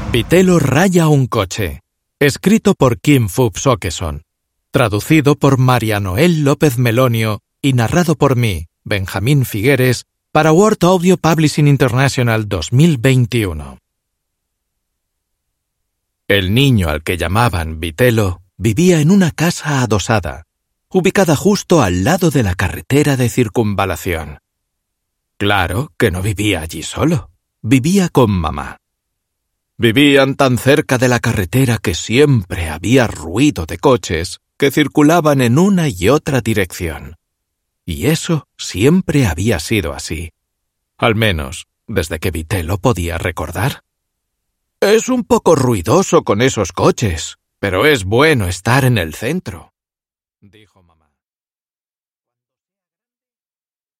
Vitelo raya un coche. Escrito por Kim Phubs Åkesson. Traducido por María Noel López Melonio y narrado por mí, Benjamín Figueres, para Word Audio Publishing International 2021. El niño al que llamaban Vitelo vivía en una casa adosada, ubicada justo al lado de la carretera de circunvalación. Claro que no vivía allí solo, vivía con mamá. Vivían tan cerca de la carretera que siempre había ruido de coches que circulaban en una y otra dirección. Y eso siempre había sido así. Al menos, desde que Vitelo podía recordar. Es un poco ruidoso con esos coches, pero es bueno estar en el centro.